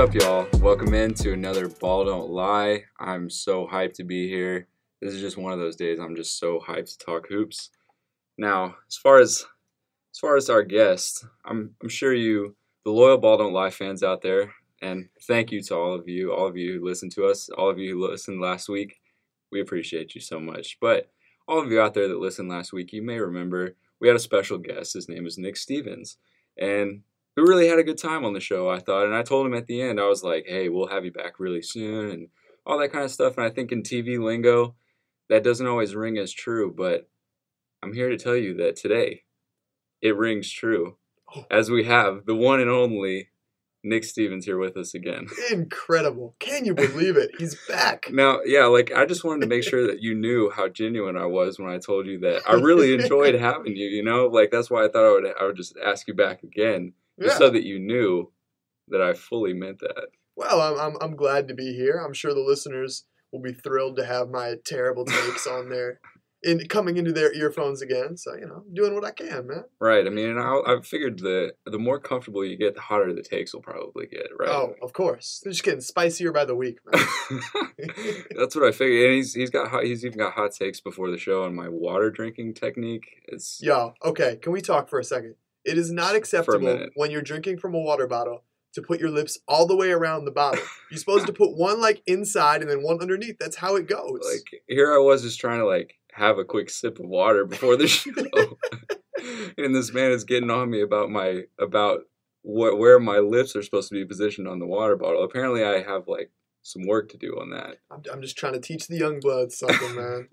up, y'all? Welcome into another Ball Don't Lie. I'm so hyped to be here. This is just one of those days I'm just so hyped to talk hoops. Now, as far as our guest, I'm sure you, the loyal Ball Don't Lie fans out there, and thank you to all of you who listened to us, all of you who listened last week. We appreciate you so much. But all of you out there that listened last week, you may remember we had a special guest. His name is Nick Stevens, and we really had a good time on the show, I thought. And I told him at the end, I was like, hey, we'll have you back really soon and all that kind of stuff. And I think in TV lingo, that doesn't always ring as true. But I'm here to tell you that today it rings true, as we have the one and only Nick Stevens here with us again. Incredible. Can you believe it? He's back. Now, yeah, I just wanted to make sure that you knew how genuine I was when I told you that I really enjoyed having you, That's why I thought I would just ask you back again. Just so that you knew that I fully meant that. Well, I'm glad to be here. I'm sure the listeners will be thrilled to have my terrible takes on there, coming into their earphones again. So, doing what I can, man. Right. I mean, and I figured the more comfortable you get, the hotter the takes will probably get, right? Oh, of course. They're just getting spicier by the week, man. That's what I figured. And he's even got hot takes before the show on my water drinking technique. Okay. Can we talk for a second? It is not acceptable when you're drinking from a water bottle to put your lips all the way around the bottle. You're supposed to put one inside and then one underneath. That's how it goes. Here I was just trying to have a quick sip of water before the show. And this man is getting on me about where my lips are supposed to be positioned on the water bottle. Apparently I have some work to do on that. I'm just trying to teach the young bloods something, man.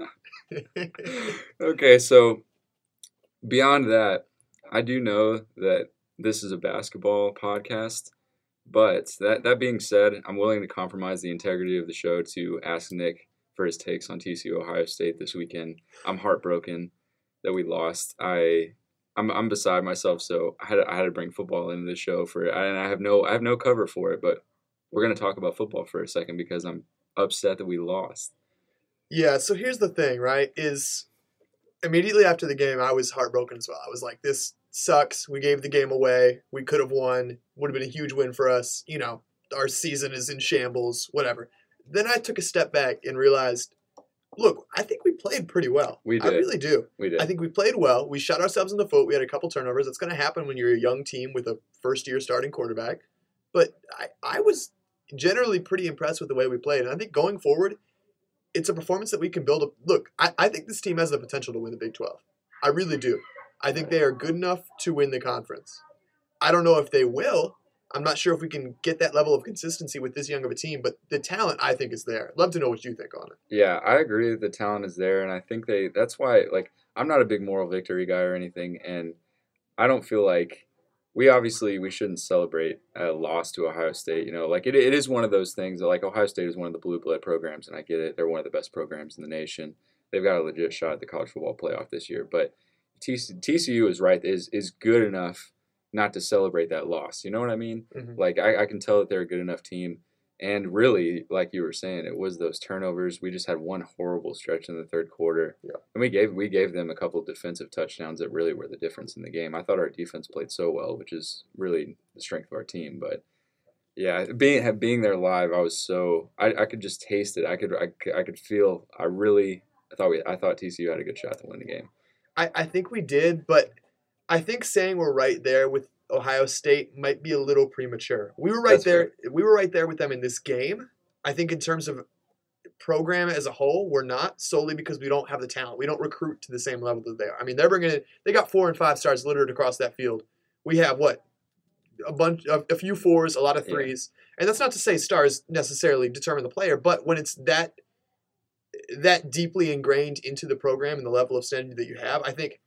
Okay, so beyond that, I do know that this is a basketball podcast, but that being said, I'm willing to compromise the integrity of the show to ask Nick for his takes on TCU Ohio State this weekend. I'm heartbroken that we lost. I'm beside myself, so I had to bring football into the show and I have no cover for it, but we're gonna talk about football for a second because I'm upset that we lost. Yeah, so here's the thing, right? Is immediately after the game, I was heartbroken as well. I was like, this sucks. We gave the game away. We could have won. Would have been a huge win for us. Our season is in shambles, whatever. Then I took a step back and realized, look, I think we played pretty well. We did. I really do. We did. I think we played well. We shot ourselves in the foot. We had a couple turnovers. That's going to happen when you're a young team with a first-year starting quarterback. But I was generally pretty impressed with the way we played. And I think going forward, it's a performance that we can build up. Look, I think this team has the potential to win the Big 12. I really do. I think they are good enough to win the conference. I don't know if they will. I'm not sure if we can get that level of consistency with this young of a team, but the talent, I think, is there. I'd love to know what you think on it. Yeah, I agree that the talent is there, and I think that's why, I'm not a big moral victory guy or anything, and I don't feel like we shouldn't celebrate a loss to Ohio State. It is one of those things that, Ohio State is one of the blue blood programs, and I get it. They're one of the best programs in the nation. They've got a legit shot at the college football playoff this year, but TCU is good enough not to celebrate that loss. You know what I mean? Mm-hmm. I can tell that they're a good enough team. And really, like you were saying, it was those turnovers. We just had one horrible stretch in the third quarter. Yeah. And we gave them a couple of defensive touchdowns that really were the difference in the game. I thought our defense played so well, which is really the strength of our team. But yeah, being there live, I could just taste it. I could feel. I thought TCU had a good shot to win the game. I think we did, but I think saying we're right there with Ohio State might be a little premature. We were right there. Fair. We were right there with them in this game. I think in terms of program as a whole, we're not, solely because we don't have the talent. We don't recruit to the same level that they are. I mean, they got 4 and 5 stars littered across that field. We have a few 4s, a lot of 3s. Yeah. And that's not to say stars necessarily determine the player, but when it's that deeply ingrained into the program and the level of standard that you have, I think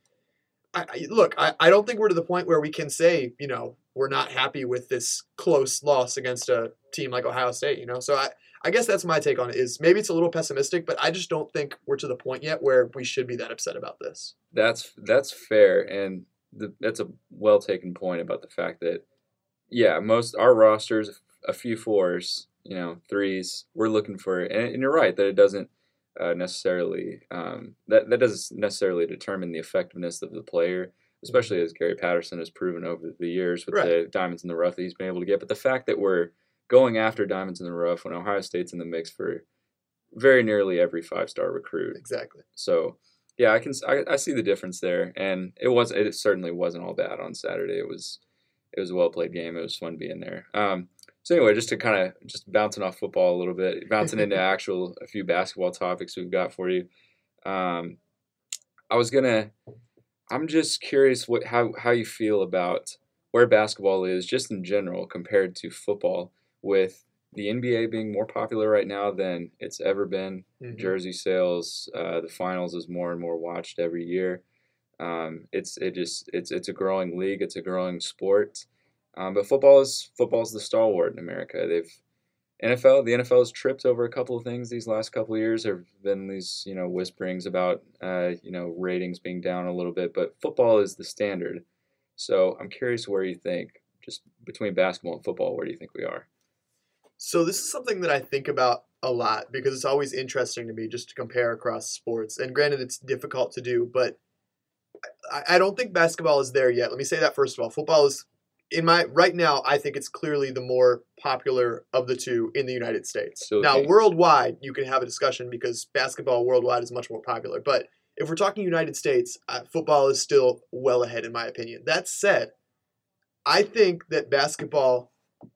I don't think we're to the point where we can say, we're not happy with this close loss against a team like Ohio State, So I guess that's my take on it, is maybe it's a little pessimistic, but I just don't think we're to the point yet where we should be that upset about this. That's fair, and that's a well-taken point about the fact that, most our rosters, a few 4s, 3s, we're looking for, and you're right that it doesn't necessarily that doesn't necessarily determine the effectiveness of the player, especially as Gary Patterson has proven over the years with the diamonds in the rough that he's been able to get. But the fact that we're going after diamonds in the rough when Ohio State's in the mix for very nearly every 5-star recruit. Exactly. So, yeah, I see the difference there, and it certainly wasn't all bad on Saturday. It was a well played game. It was fun being there. So anyway, just to kind of just bouncing off football a little bit, bouncing into a few basketball topics we've got for you. I'm just curious how you feel about where basketball is just in general compared to football, with the NBA being more popular right now than it's ever been. Mhm. Jersey sales, the finals is more and more watched every year. It's a growing league. It's a growing sport. But football's the stalwart in America. The NFL has tripped over a couple of things these last couple of years. There have been these, whisperings about, ratings being down a little bit, but football is the standard. So I'm curious where you think, just between basketball and football, where do you think we are? So this is something that I think about a lot because it's always interesting to me just to compare across sports. And granted, it's difficult to do, but I don't think basketball is there yet. Let me say that first of all. Football is right now, I think it's clearly the more popular of the two in the United States. Still Now, king. worldwide, you can have a discussion because basketball worldwide is much more popular. But if we're talking United States, football is still well ahead, in my opinion. That said, I think that basketball,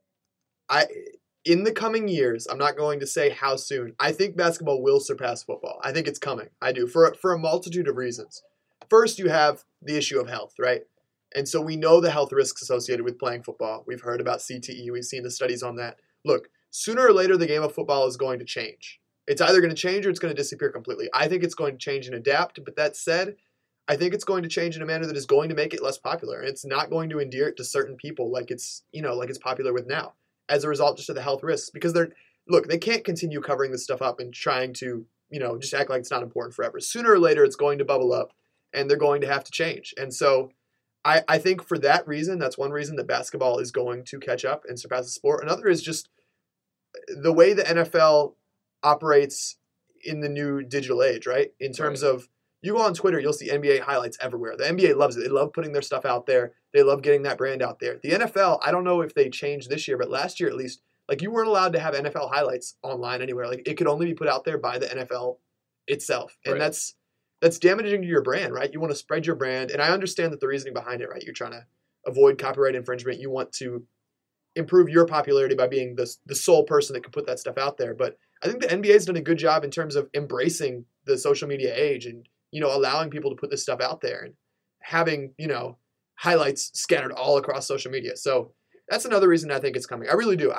in the coming years, I'm not going to say how soon, I think basketball will surpass football. I think it's coming. I do, for a multitude of reasons. First, you have the issue of health, right? And so we know the health risks associated with playing football. We've heard about CTE. We've seen the studies on that. Look, sooner or later, the game of football is going to change. It's either going to change or it's going to disappear completely. I think it's going to change and adapt. But that said, I think it's going to change in a manner that is going to make it less popular. And it's not going to endear it to certain people like it's popular with now, as a result just of the health risks. Because they can't continue covering this stuff up and trying to, just act like it's not important forever. Sooner or later, it's going to bubble up and they're going to have to change. And so I think for that reason, that's one reason that basketball is going to catch up and surpass the sport. Another is just the way the NFL operates in the new digital age, right? In terms of, you go on Twitter, you'll see NBA highlights everywhere. The NBA loves it. They love putting their stuff out there. They love getting that brand out there. The NFL, I don't know if they changed this year, but last year at least, you weren't allowed to have NFL highlights online anywhere. It could only be put out there by the NFL itself. And that's damaging to your brand, right? You want to spread your brand. And I understand that the reasoning behind it, right? You're trying to avoid copyright infringement. You want to improve your popularity by being the sole person that can put that stuff out there. But I think the NBA has done a good job in terms of embracing the social media age and, allowing people to put this stuff out there and having, highlights scattered all across social media. So that's another reason I think it's coming. I really do.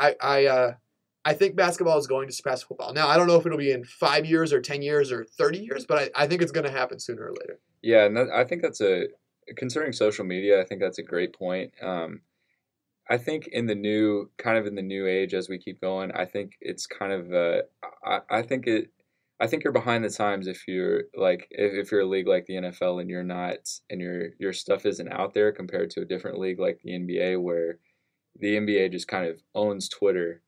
I think basketball is going to surpass football. Now, I don't know if it'll be in 5 years or 10 years or 30 years, but I think it's going to happen sooner or later. Yeah, and I think concerning social media, I think that's a great point. I think in the new age as we keep going, I think it's kind of I think you're behind the times if you're if you're a league like the NFL and you're not, and your stuff isn't out there compared to a different league like the NBA, where the NBA just kind of owns Twitter.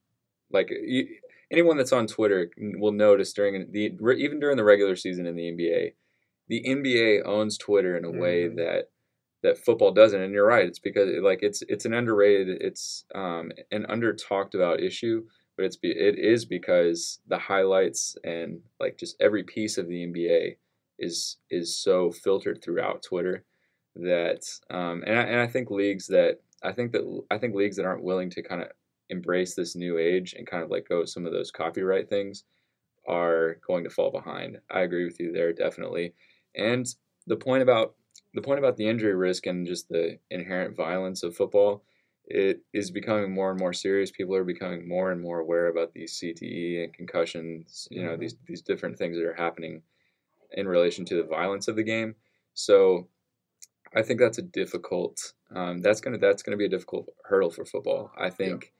Anyone that's on Twitter will notice even during the regular season in the NBA owns Twitter in a way that football doesn't. And you're right, it's because it's an underrated, it's an under talked about issue, but it is because the highlights and just every piece of the NBA is so filtered throughout Twitter that and I think leagues that aren't willing to kind of embrace this new age and kind of let go of some of those copyright things are going to fall behind. I agree with you there, definitely. And the point about the injury risk and just the inherent violence of football, it is becoming more and more serious. People are becoming more and more aware about these CTE and concussions, these different things that are happening in relation to the violence of the game. So I think that's a difficult that's gonna be a difficult hurdle for football. I think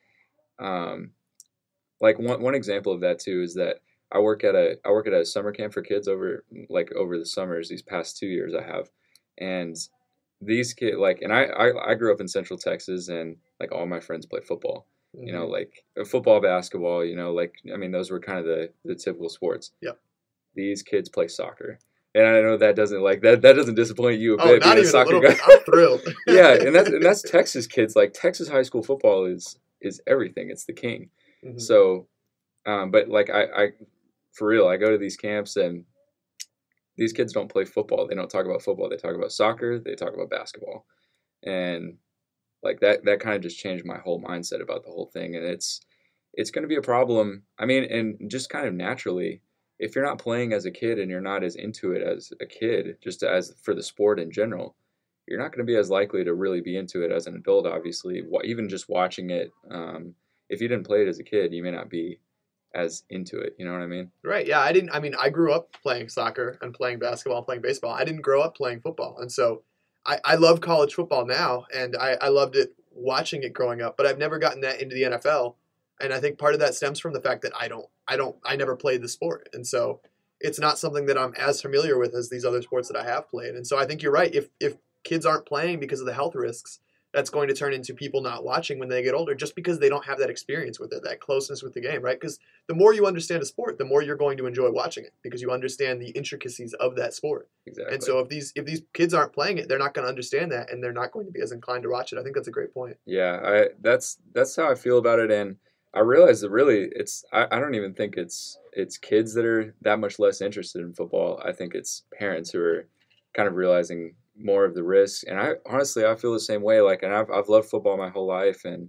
one example of that too is that I work at a summer camp for kids over the summers. These past 2 years I have, and these kids and I grew up in Central Texas, and all my friends play football. Football, basketball. Those were kind of the typical sports. Yep. These kids play soccer. And I know that doesn't that doesn't disappoint you a bit. Not being even a soccer a little guy. bit. I'm thrilled. Yeah, and that's Texas kids. Texas high school football is is everything. It's the king. Mm-hmm. So, but like I for real, I go to these camps and these kids don't play football. They don't talk about football. They talk about soccer. They talk about basketball, and like that kind of just changed my whole mindset about the whole thing. And it's going to be a problem. I mean, and just kind of naturally, if you're not playing as a kid and you're not as into it as a kid, just as for the sport in general, you're not going to be as likely to really be into it as an adult. Obviously, even just watching it, if you didn't play it as a kid, you may not be as into it. You know what I mean? Right. Yeah. I grew up playing soccer and playing basketball and playing baseball. I didn't grow up playing football. And so I love college football now, and I loved it watching it growing up, but I've never gotten that into the NFL. And I think part of that stems from the fact that I never played the sport. And so it's not something that I'm as familiar with as these other sports that I have played. And so I think you're right. If kids aren't playing because of the health risks, that's going to turn into people not watching when they get older, just because they don't have that experience with it, that closeness with the game, right? Because the more you understand a sport, the more you're going to enjoy watching it, because you understand the intricacies of that sport. Exactly. And so if these kids aren't playing it, they're not going to understand that, and they're not going to be as inclined to watch it. I think that's a great point. Yeah, that's how I feel about it, and I realize that really I don't even think it's kids that are that much less interested in football. I think it's parents who are kind of realizing more of the risks. And I honestly feel the same way. Like, and I've loved football my whole life, and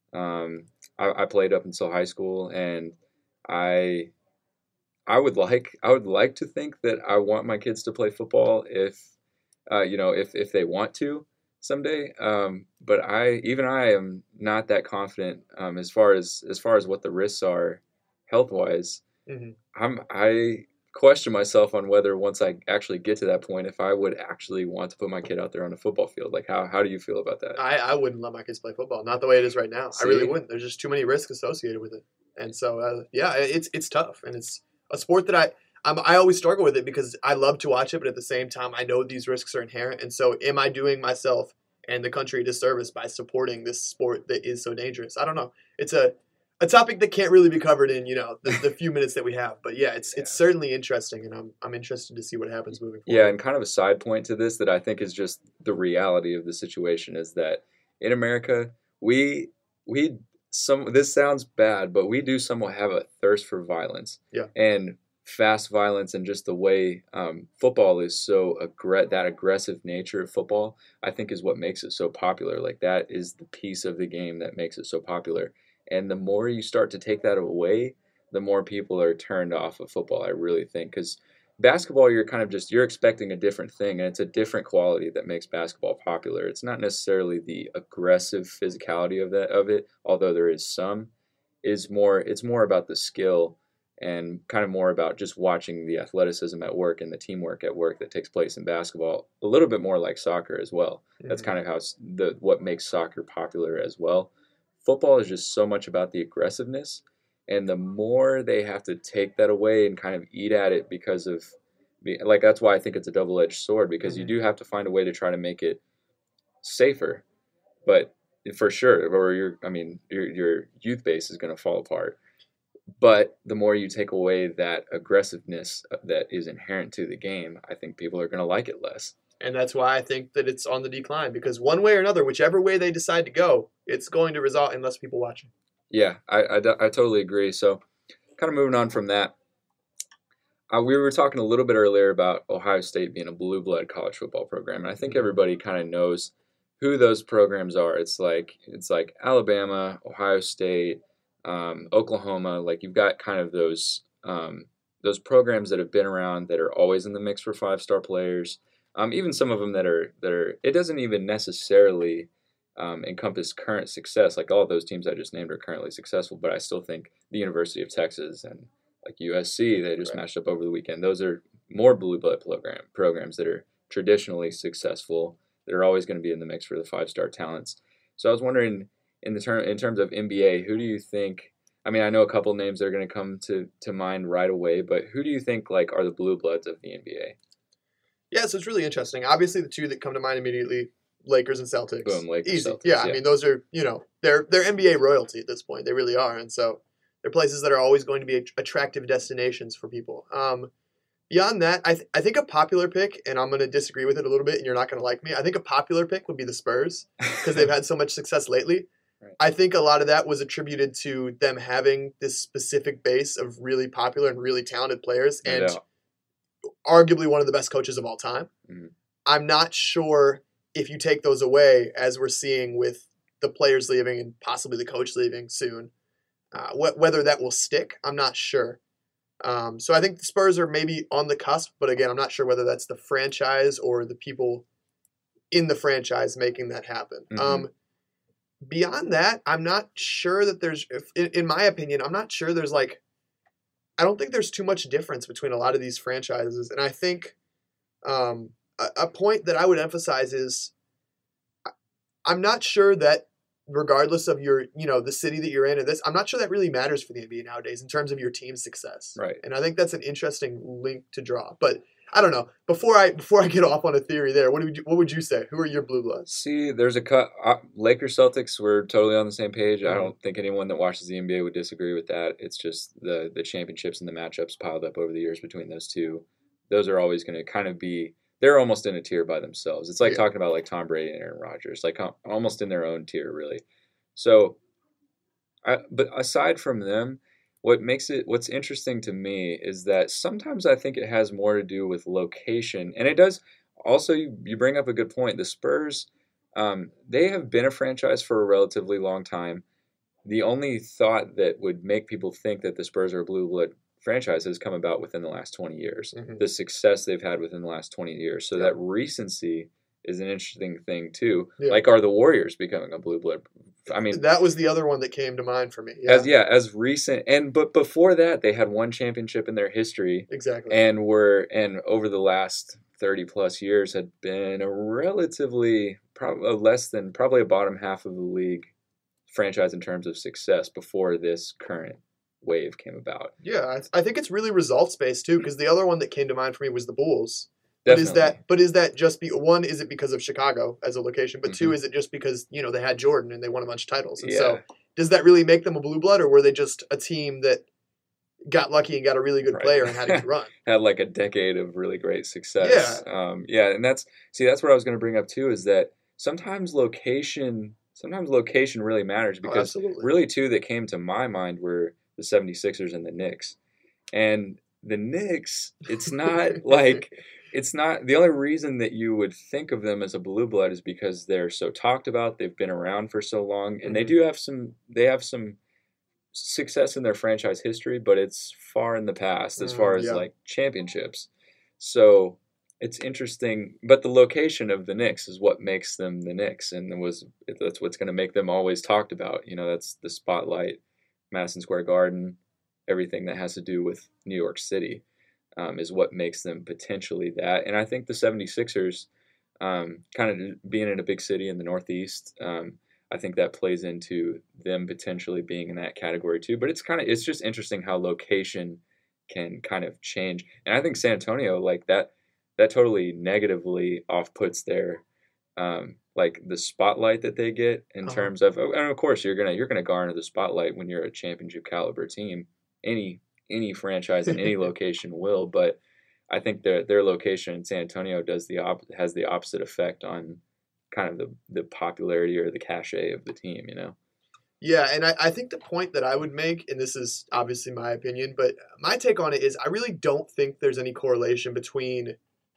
I played up until high school, and I would like to think that I want my kids to play football if if they want to someday. But I am not that confident as far as what the risks are health wise. Mm-hmm. I question myself on whether once I actually get to that point, if I would actually want to put my kid out there on a football field. Like, how do you feel about that? I wouldn't let my kids play football, not the way it is right now. See? I really wouldn't. There's just too many risks associated with it. And so, it's tough. And it's a sport that I always struggle with it, because I love to watch it, but at the same time, I know these risks are inherent. And so am I doing myself and the country a disservice by supporting this sport that is so dangerous? I don't know. It's a topic that can't really be covered in, the few minutes that we have. But yeah, it's certainly interesting, and I'm interested to see what happens moving forward. Yeah, and kind of a side point to this that I think is just the reality of the situation is that in America, this sounds bad, but we do somewhat have a thirst for violence. Yeah. And fast violence, and just the way football is so that aggressive nature of football, I think, is what makes it so popular. Like, that is the piece of the game that makes it so popular. And the more you start to take that away, the more people are turned off of football, I really think. Because basketball, you're expecting a different thing, and it's a different quality that makes basketball popular. It's not necessarily the aggressive physicality of it, although there is some. It's more about the skill, and kind of more about just watching the athleticism at work and the teamwork at work that takes place in basketball. A little bit more like soccer as well. Mm-hmm. That's kind of how what makes soccer popular as well. Football is just so much about the aggressiveness, and the more they have to take that away and kind of eat at it, because of, like, that's why I think it's a double-edged sword, because Mm-hmm. you do have to find a way to try to make it safer, but for sure, or your youth base is going to fall apart. But the more you take away that aggressiveness that is inherent to the game, I think people are going to like it less. And that's why I think that it's on the decline, because one way or another, whichever way they decide to go, it's going to result in less people watching. Yeah, I totally agree. So kind of moving on from that, we were talking a little bit earlier about Ohio State being a blue blood college football program. And I think everybody kind of knows who those programs are. It's like Alabama, Ohio State, Oklahoma. Like, you've got kind of those programs that have been around, that are always in the mix for 5-star players. Even some of them that are it doesn't even necessarily encompass current success. Like, all of those teams I just named are currently successful, but I still think the University of Texas and like USC, they just matched up over the weekend. Those are more blue blood programs that are traditionally successful, that are always going to be in the mix for the 5-star talents. So I was wondering, in terms of NBA, who do you think? I mean, I know a couple names that are going to come to mind right away, but who do you think, like, are the blue bloods of the NBA? Yeah, so it's really interesting. Obviously, the two that come to mind immediately, Lakers and Celtics. Boom, Lakers, easy. Celtics, yeah, I mean, those are, they're NBA royalty at this point. They really are. And so they're places that are always going to be attractive destinations for people. Beyond that, I think a popular pick, and I'm going to disagree with it a little bit, and you're not going to like me, I think a popular pick would be the Spurs, because they've had so much success lately. Right. I think a lot of that was attributed to them having this specific base of really popular and really talented players, No and doubt. arguably one of the best coaches of all time. Mhm. I'm not sure if you take those away, as we're seeing with the players leaving and possibly the coach leaving soon, whether that will stick. I'm not sure. So I think the Spurs are maybe on the cusp, but again, I'm not sure whether that's the franchise or the people in the franchise making that happen. Mhm. Beyond that, I'm not sure that in my opinion, I'm not sure there's like, I don't think there's too much difference between a lot of these franchises. And I think a point that I would emphasize is I'm not sure that regardless of the city that you're in and this, I'm not sure that really matters for the NBA nowadays in terms of your team's success. Right. And I think that's an interesting link to draw. But I don't know. Before I get off on a theory there, what would you say? Who are your Blue Bloods? See, there's a cut. Lakers Celtics, we're totally on the same page. I Mhm. don't think anyone that watches the NBA would disagree with that. It's just the championships and the matchups piled up over the years between those two. Those are always going to kind of be. They're almost in a tier by themselves. It's like talking about like Tom Brady and Aaron Rodgers, like almost in their own tier, really. So, but aside from them, what's interesting to me is that sometimes I think it has more to do with location, and it does. Also, you bring up a good point. The Spurs, they have been a franchise for a relatively long time. The only thought that would make people think that the Spurs are a blue blood franchise has come about within the last 20 years. Mhm. The success they've had within the last 20 years. So Yep. that recency is an interesting thing too. Yeah. Like, are the Warriors becoming a blue blood? I mean, that was the other one that came to mind for me. Yeah, as recent, but before that they had one championship in their history, exactly. and over the last 30 plus years had been a relatively probably a bottom half of the league franchise in terms of success before this current wave came about. Yeah, I think it's really results based too, because the other one that came to mind for me was the Bulls. Definitely. But is that just one? Is it because of Chicago as a location? But two, Mhm. is it just because they had Jordan and they won a bunch of titles? And Yeah. so does that really make them a blue blood, or were they just a team that got lucky and got a really good Right. player and had a good run? Had like a decade of really great success. Yeah, and that's what I was going to bring up too, is that sometimes location really matters, Oh, because absolutely. really two that came to my mind were the 76ers and the Knicks. And the Knicks, it's not like it's not the only reason that you would think of them as a blue blood is because they're so talked about, they've been around for so long, and they have some success in their franchise history, but it's far in the past as far as yeah. like championships. So it's interesting, but the location of the Knicks is what makes them the Knicks, and that's what's going to make them always talked about. That's the spotlight, Madison Square Garden, everything that has to do with New York City is what makes them potentially that. And I think the 76ers, kind of being in a big city in the Northeast, I think that plays into them potentially being in that category too. But it's just interesting how location can kind of change. And I think San Antonio, like that totally negatively off-puts their like the spotlight that they get in terms of, and of course you're gonna garner the spotlight when you're a championship caliber team. Any franchise in any location will, but I think their location in San Antonio has the opposite effect on kind of the popularity or the cachet of the team, Yeah, and I think the point that I would make, and this is obviously my opinion, but my take on it is I really don't think there's any correlation between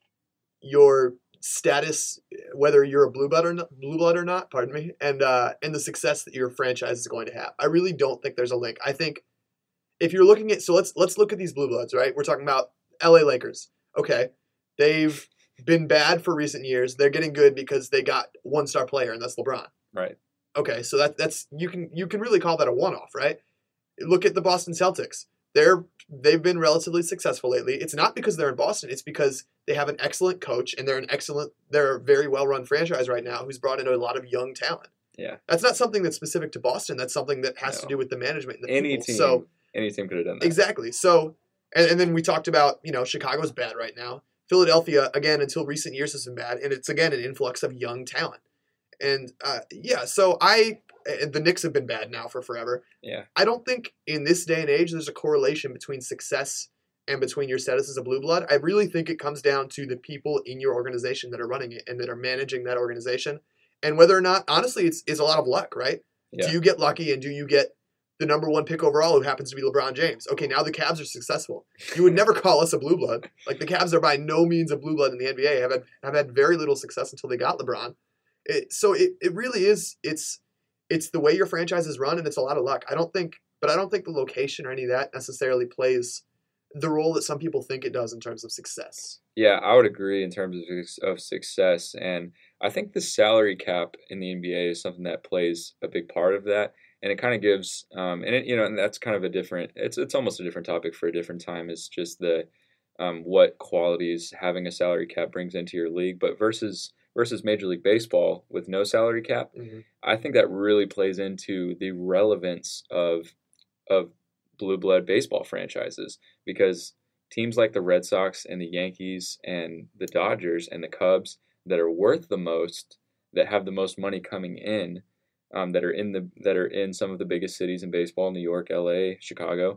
your status, whether you're a blue blood or not, pardon me, and the success that your franchise is going to have. I really don't think there's a link. I think if you're looking at, so let's look at these blue bloods, right? We're talking about LA Lakers. Okay, they've been bad for recent years. They're getting good because they got one star player, and that's LeBron. Right. Okay, so that's you can really call that a one-off, right? Look at the Boston Celtics. They've been relatively successful lately. It's not because they're in Boston. It's because they have an excellent coach and they're a very well-run franchise right now who's brought in a lot of young talent. Yeah. That's not something that's specific to Boston. That's something that has to do with the management and the people. Any team could have done that. Exactly. So, and then we talked about, Chicago's bad right now. Philadelphia, again, until recent years has been bad. And it's, again, an influx of young talent. And, so the Knicks have been bad now for forever. Yeah. I don't think in this day and age there's a correlation between success and between your status as a blue blood. I really think it comes down to the people in your organization that are running it and that are managing that organization. And whether or not, honestly, it's a lot of luck, right? Yeah. Do you get lucky and do you get the number one pick overall who happens to be LeBron James? Okay, now the Cavs are successful. You would never call us a blue blood. Like the Cavs are by no means a blue blood in the NBA. Have had very little success until they got LeBron. So it really is. It's the way your franchise is run, and it's a lot of luck. I don't think the location or any of that necessarily plays the role that some people think it does in terms of success. Yeah, I would agree in terms of success, and I think the salary cap in the NBA is something that plays a big part of that, and it kind of gives, and that's kind of a different. It's almost a different topic for a different time. Is just the what qualities having a salary cap brings into your league, but versus Major League Baseball with no salary cap, I think that really plays into the relevance of blue blood baseball franchises because teams like the Red Sox and the Yankees and the Dodgers and the Cubs that are worth the most, that have the most money coming in, that are in some of the biggest cities in baseball, New York, LA, Chicago,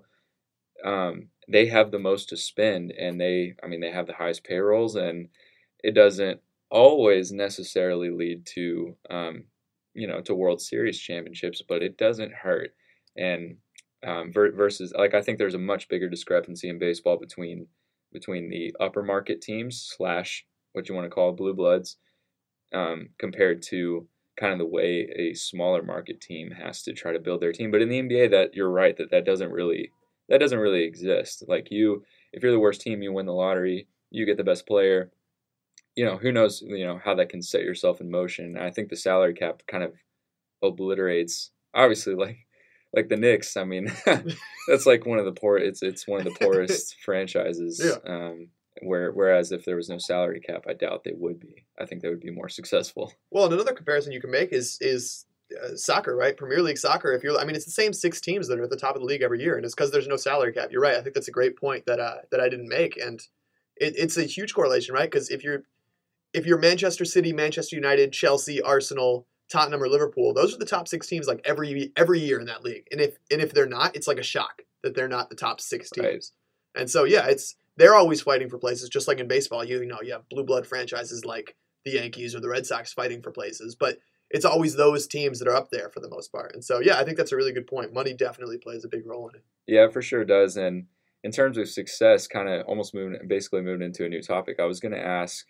they have the most to spend, and they have the highest payrolls, and it doesn't always necessarily lead to to World Series championships, but it doesn't hurt. And versus, like, I think there's a much bigger discrepancy in baseball between the upper market teams / what you want to call blue bloods, compared to kind of the way a smaller market team has to try to build their team. But in the NBA, that you're right that doesn't really exist. Like if you're the worst team, you win the lottery, you get the best player. Who knows, how that can set yourself in motion. And I think the salary cap kind of obliterates, obviously, like the Knicks. I mean, that's like one of the it's one of the poorest franchises. Yeah. Whereas if there was no salary cap, I doubt they would be. I think they would be more successful. Well, and another comparison you can make is soccer, right? Premier League soccer. It's the same 6 teams that are at the top of the league every year, and it's because there's no salary cap. You're right. I think that's a great point that I didn't make, and it's a huge correlation, right? Because if you're Manchester City, Manchester United, Chelsea, Arsenal, Tottenham, or Liverpool, those are the top 6 teams like every year in that league. And if they're not, it's like a shock that they're not the top 6 teams. Right. And so yeah, they're always fighting for places, just like in baseball. You have blue blood franchises like the Yankees or the Red Sox fighting for places, but it's always those teams that are up there for the most part. And so yeah, I think that's a really good point. Money definitely plays a big role in it. Yeah, for sure does. And in terms of success, kind of almost moving into a new topic, I was going to ask.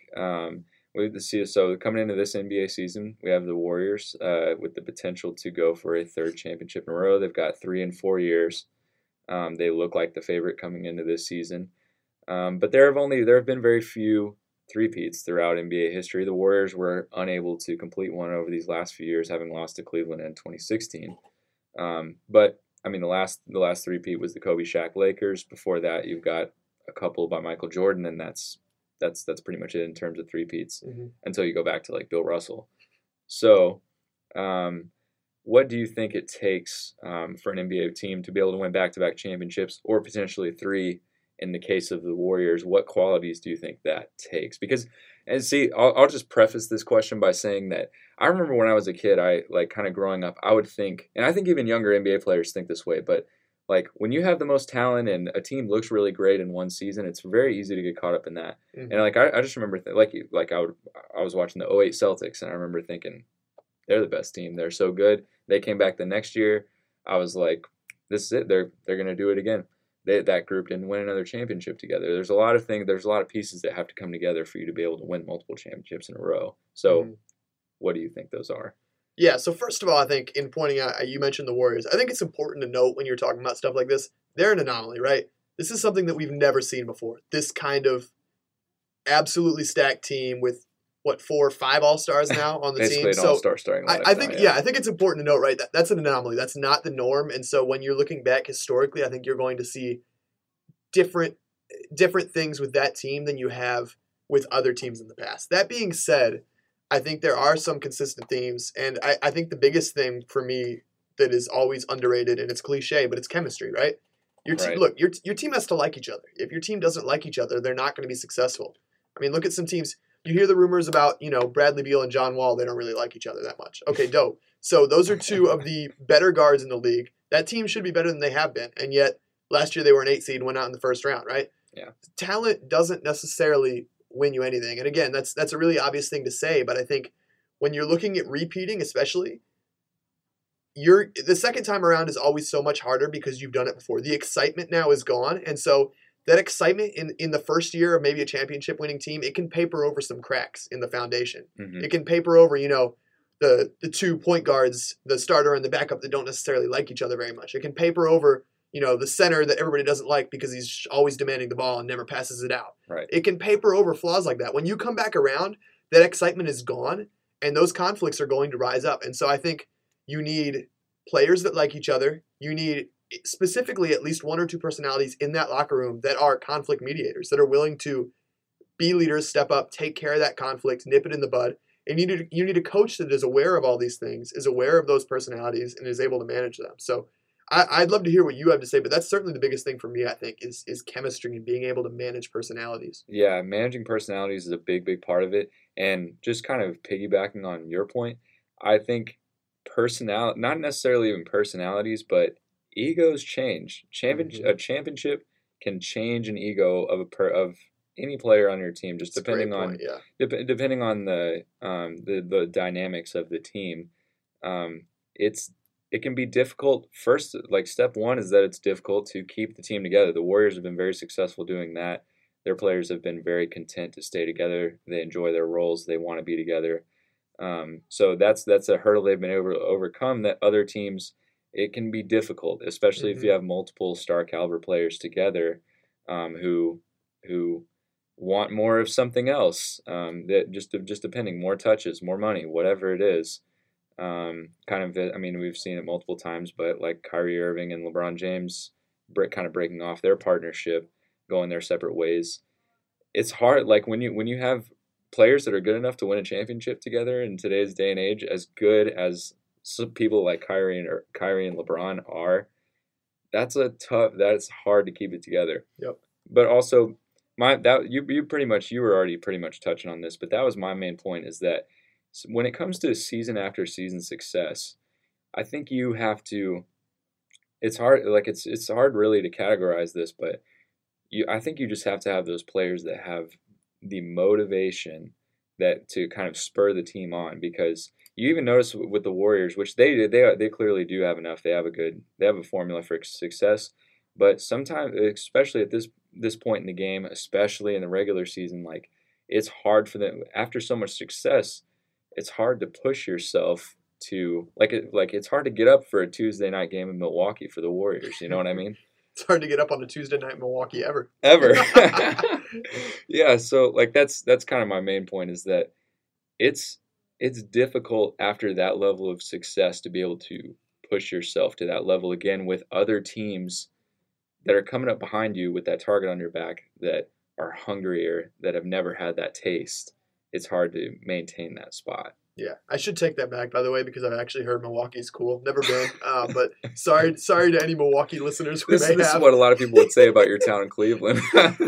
So coming into this NBA season, we have the Warriors with the potential to go for a 3rd championship in a row. They've got 3 in 4 years. They look like the favorite coming into this season. But there have been very few three-peats throughout NBA history. The Warriors were unable to complete one over these last few years, having lost to Cleveland in 2016. But I mean, the last three-peat was the Kobe Shaq Lakers. Before that, you've got a couple by Michael Jordan, and that's pretty much it in terms of three-peats until you go back to like Bill Russell. So, what do you think it takes for an NBA team to be able to win back-to-back championships, or potentially 3 in the case of the Warriors? What qualities do you think that takes? Because, and see, I'll just preface this question by saying that I remember when I was a kid, I like kind of growing up, I would think, and I think even younger NBA players think this way, but like when you have the most talent and a team looks really great in one season, it's very easy to get caught up in that. And like I just remember I was watching the 08 Celtics, and I remember thinking they're the best team. They're so good. They came back the next year. I was like, this is it. They're going to do it again. That group didn't win another championship together. There's a lot of pieces that have to come together for you to be able to win multiple championships in a row. So what do you think those are? Yeah, so first of all, I think in pointing out, you mentioned the Warriors. I think it's important to note when you're talking about stuff like this, they're an anomaly, right? This is something that we've never seen before. This kind of absolutely stacked team with, 4 or 5 All-Stars now on the team. Basically an All-Star starting lineup. I think it's important to note, right, that's an anomaly. That's not the norm. And so when you're looking back historically, I think you're going to see different things with that team than you have with other teams in the past. That being said, I think there are some consistent themes, and I think the biggest thing for me that is always underrated, and it's cliche, but it's chemistry, right? Look, your team has to like each other. If your team doesn't like each other, they're not going to be successful. I mean, look at some teams. You hear the rumors about, Bradley Beal and John Wall. They don't really like each other that much. Okay, dope. So those are 2 of the better guards in the league. That team should be better than they have been, and yet last year they were an 8 seed and went out in the first round, right? Yeah. Talent doesn't necessarily win you anything. And again, that's a really obvious thing to say, but I think when you're looking at repeating, especially, the second time around is always so much harder because you've done it before. The excitement now is gone, and so that excitement in the first year of maybe a championship winning team, it can paper over some cracks in the foundation. Mm-hmm. It can paper over, the 2 point guards, the starter and the backup that don't necessarily like each other very much. It can paper over, the center that everybody doesn't like because he's always demanding the ball and never passes it out. Right. It can paper over flaws like that. When you come back around, that excitement is gone, and those conflicts are going to rise up. And so I think you need players that like each other. You need specifically at least one or two personalities in that locker room that are conflict mediators, that are willing to be leaders, step up, take care of that conflict, nip it in the bud. And you need a coach that is aware of all these things, is aware of those personalities, and is able to manage them. So I'd love to hear what you have to say, but that's certainly the biggest thing for me, I think, is chemistry and being able to manage personalities. Yeah, managing personalities is a big, big part of it. And just kind of piggybacking on your point, I think not necessarily even personalities, but egos change. Mm-hmm. A championship can change an ego of any player on your team, just depending on depending on the dynamics of the team. It can be difficult. First, like step one is that it's difficult to keep the team together. The Warriors have been very successful doing that. Their players have been very content to stay together. They enjoy their roles. They want to be together. So that's a hurdle they've been able to overcome. That other teams, it can be difficult, especially if you have multiple star caliber players together, who want more of something else. That just depending, more touches, more money, whatever it is. We've seen it multiple times, but like Kyrie Irving and LeBron James, kind of breaking off their partnership, going their separate ways. It's hard. Like when you have players that are good enough to win a championship together in today's day and age, as good as some people like Kyrie and LeBron are, that's hard to keep it together. Yep. But also, you were already pretty much touching on this, but that was my main point, is that when it comes to season after season success, I think you have to. It's hard. Like it's hard really to categorize this, but I think you just have to have those players that have the motivation that to kind of spur the team on, because you even notice with the Warriors, which they clearly do have enough. They have a formula for success, but sometimes, especially at this point in the game, especially in the regular season, like it's hard for them after so much success. It's hard to push yourself to it's hard to get up for a Tuesday night game in Milwaukee for the Warriors. You know what I mean? It's hard to get up on a Tuesday night in Milwaukee ever. Yeah, so like that's kind of my main point, is that it's difficult after that level of success to be able to push yourself to that level again with other teams that are coming up behind you with that target on your back, that are hungrier, that have never had that taste. It's hard to maintain that spot. Yeah, I should take that back, by the way, because I've actually heard Milwaukee's cool. Never been, but sorry to any Milwaukee listeners This is what a lot of people would say about your town in Cleveland.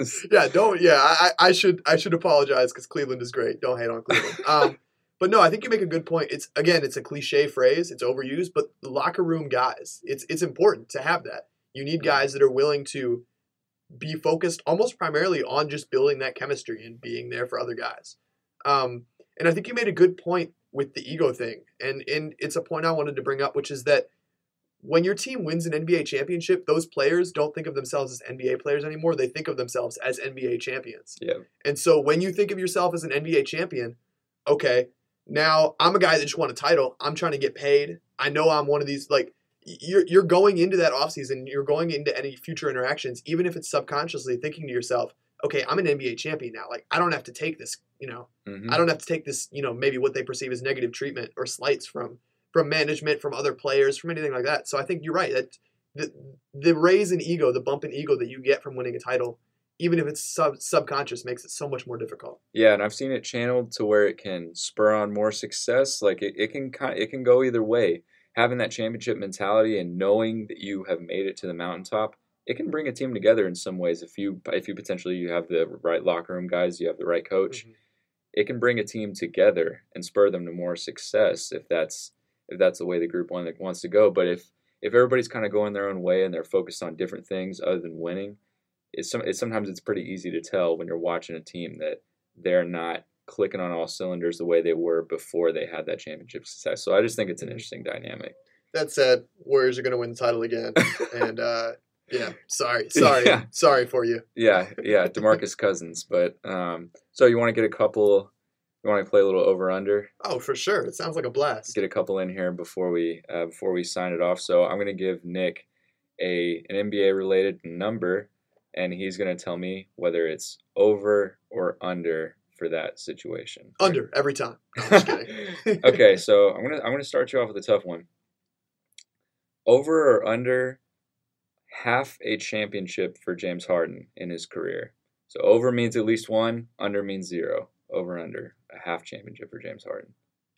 I should apologize, because Cleveland is great. Don't hate on Cleveland. But no, I think you make a good point. It's a cliche phrase. It's overused, but locker room guys, it's important to have that. You need guys that are willing to be focused almost primarily on just building that chemistry and being there for other guys. And I think you made a good point with the ego thing. And it's a point I wanted to bring up, which is that when your team wins an NBA championship, those players don't think of themselves as NBA players anymore. They think of themselves as NBA champions. Yeah. And so when you think of yourself as an NBA champion, okay, now I'm a guy that just won a title. I'm trying to get paid. I know I'm one of these, like, you're going into that offseason, you're going into any future interactions, even if it's subconsciously thinking to yourself, okay, I'm an NBA champion now. Like, I don't have to take this, I don't have to take this, maybe what they perceive as negative treatment or slights from management, from other players, from anything like that. So I think you're right. That the raise in ego, the bump in ego that you get from winning a title, even if it's subconscious, makes it so much more difficult. Yeah, and I've seen it channeled to where it can spur on more success. Like it can go either way. Having that championship mentality and knowing that you have made it to the mountaintop, it can bring a team together in some ways. If you potentially you have the right locker room guys, you have the right coach, it can bring a team together and spur them to more success if that's the way the group wants to go. But if everybody's kind of going their own way and they're focused on different things other than winning, sometimes it's pretty easy to tell when you're watching a team that they're not clicking on all cylinders the way they were before they had that championship success. So I just think it's an interesting dynamic. That said, Warriors are going to win the title again. And yeah, sorry Yeah. for you. Yeah, DeMarcus Cousins. But so you want to get a couple? You want to play a little over under? Oh, for sure. It sounds like a blast. Get a couple in here before we sign it off. So I'm gonna give Nick an NBA related number, and he's gonna tell me whether it's over or under for that situation. Under every time. No, I'm just kidding. Okay, so I'm gonna start you off with a tough one. Over or under half a championship for James Harden in his career. So over means at least one, under means zero. Over under a half championship for James Harden.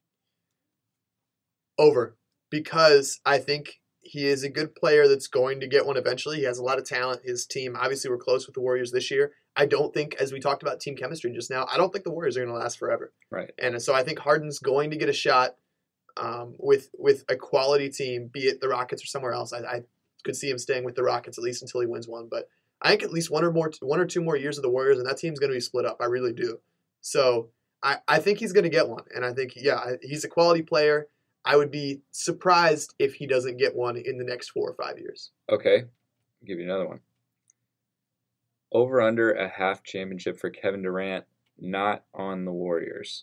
Over, because I think he is a good player that's going to get one eventually. He has a lot of talent. His team, obviously, we're close with the Warriors this year. I don't think, as we talked about team chemistry just now, I don't think the Warriors are going to last forever. Right. And so I think Harden's going to get a shot with a quality team, be it the Rockets or somewhere else. I could see him staying with the Rockets at least until he wins one. But I think at least one or two more years of the Warriors, and that team's going to be split up. I really do. So I think he's going to get one. And I think, yeah, he's a quality player. I would be surprised if he doesn't get one in the next 4 or 5 years. Okay. I'll give you another one. Over under a half championship for Kevin Durant, not on the Warriors.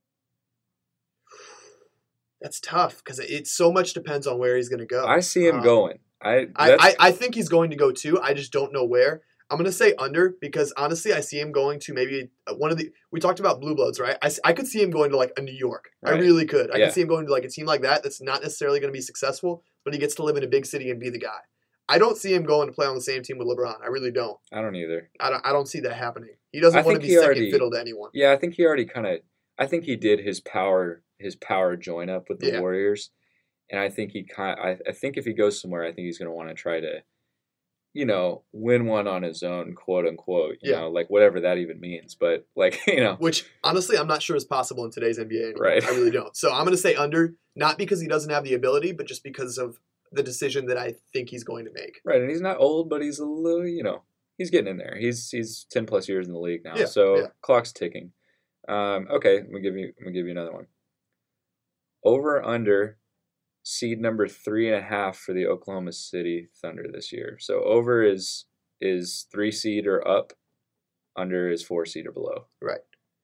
That's tough because it so much depends on where he's going to go. I see him going. I think he's going to go too. I just don't know where. I'm going to say under because honestly, I see him going to maybe one of the. We talked about Blue Bloods, right? I could see him going to like a New York. Right. I really could. I could see him going to like a team like that that's not necessarily going to be successful, but he gets to live in a big city and be the guy. I don't see him going to play on the same team with LeBron. I really don't. I don't either. I don't see that happening. He doesn't want to be second fiddle to anyone. Yeah, I think he already I think he did his power join up with the Warriors, and I think I think if he goes somewhere, I think he's going to want to try to, win one on his own, quote unquote. You know, like whatever that even means. But like, which honestly, I'm not sure is possible in today's NBA anymore. Right. I really don't. So I'm going to say under, not because he doesn't have the ability, but just because of the decision that I think he's going to make. Right, and he's not old, but he's a little, he's getting in there. He's 10 plus years in the league now, clock's ticking. Okay, I'm gonna give you another one. Over under seed number 3.5 for the Oklahoma City Thunder this year. So over is 3 seed or up, under is 4 seed or below. Right.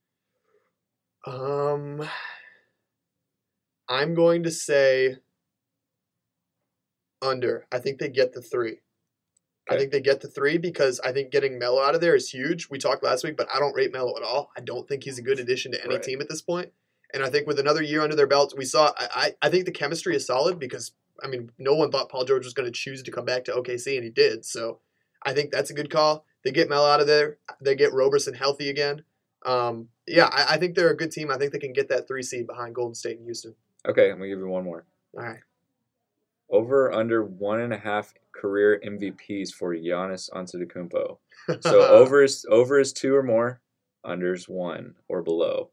I'm going to say under. I think they get the 3. Okay. I think they get the 3 because I think getting Melo out of there is huge. We talked last week, but I don't rate Melo at all. I don't think he's a good addition to any team at this point. And I think with another year under their belt, we saw I think the chemistry is solid because, no one thought Paul George was going to choose to come back to OKC, and he did. So I think that's a good call. They get Melo out of there. They get Roberson healthy again. I think they're a good team. I think they can get that 3 seed behind Golden State and Houston. Okay, I'm going to give you one more. All right. Over under 1.5 career MVPs for Giannis Antetokounmpo. So over is 2 or more, under is 1 or below.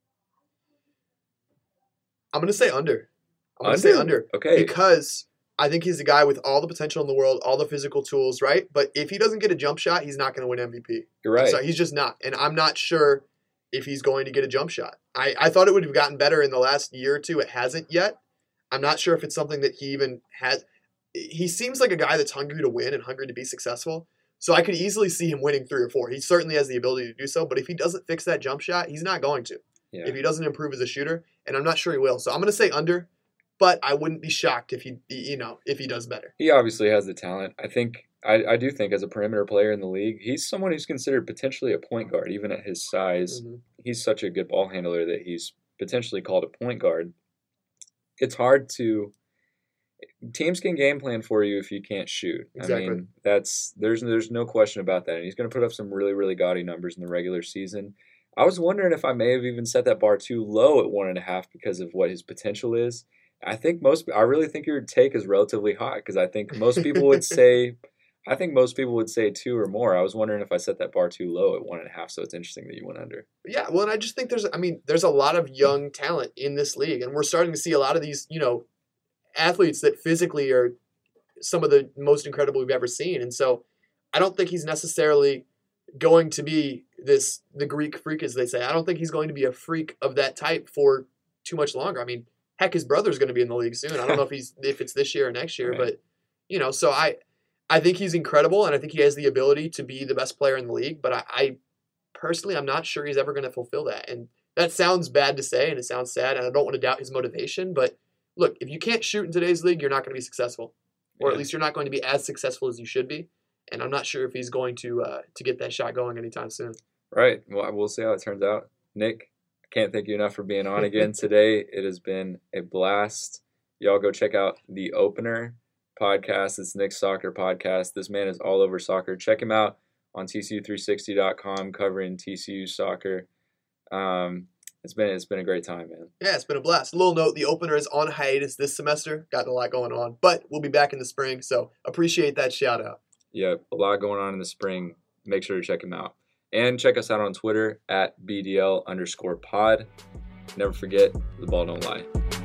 I'm going to say under. I'm going to say under. Okay. Because I think he's a guy with all the potential in the world, all the physical tools, right? But if he doesn't get a jump shot, he's not going to win MVP. You're right. So he's just not. And I'm not sure if he's going to get a jump shot. I thought it would have gotten better in the last year or two. It hasn't yet. I'm not sure if it's something that he even has. He seems like a guy that's hungry to win and hungry to be successful. So I could easily see him winning 3 or 4. He certainly has the ability to do so. But if he doesn't fix that jump shot, he's not going to. Yeah. If he doesn't improve as a shooter, and I'm not sure he will. So I'm going to say under, but I wouldn't be shocked if he does better. He obviously has the talent. I do think as a perimeter player in the league, he's someone who's considered potentially a point guard, even at his size. Mm-hmm. He's such a good ball handler that he's potentially called a point guard. It's hard to teams can game plan for you if you can't shoot. Exactly. There's no question about that. And he's going to put up some really, really gaudy numbers in the regular season. I was wondering if I may have even set that bar too low at 1.5 because of what his potential is. I really think your take is relatively high because I think most people would say 2 or more. I was wondering if I set that bar too low at 1.5, so it's interesting that you went under. Yeah, well, and I just think there's a lot of young talent in this league, and we're starting to see a lot of these, athletes that physically are some of the most incredible we've ever seen. And so I don't think he's necessarily going to be the Greek freak, as they say. I don't think he's going to be a freak of that type for too much longer. Heck, his brother's going to be in the league soon. I don't know if it's this year or next year, Right. but so I think he's incredible, and I think he has the ability to be the best player in the league. But I personally, I'm not sure he's ever going to fulfill that. And that sounds bad to say, and it sounds sad, and I don't want to doubt his motivation. But look, if you can't shoot in today's league, you're not going to be successful, or at Yeah. least you're not going to be as successful as you should be. And I'm not sure if he's going to get that shot going anytime soon. Right. Well, we'll see how it turns out. Nick, I can't thank you enough for being on again today. It has been a blast. Y'all go check out The Opener podcast. It's Nick's soccer podcast. This man is all over soccer. Check him out on TCU360.com covering TCU soccer. It's been a great time, man. Yeah, it's been a blast. Little note, The Opener is on hiatus this semester. Got a lot going on, but we'll be back in the spring, so appreciate that shout out. Yeah, a lot going on in the spring. Make sure to check him out. And check us out on Twitter at BDL_pod. Never forget, the ball don't lie.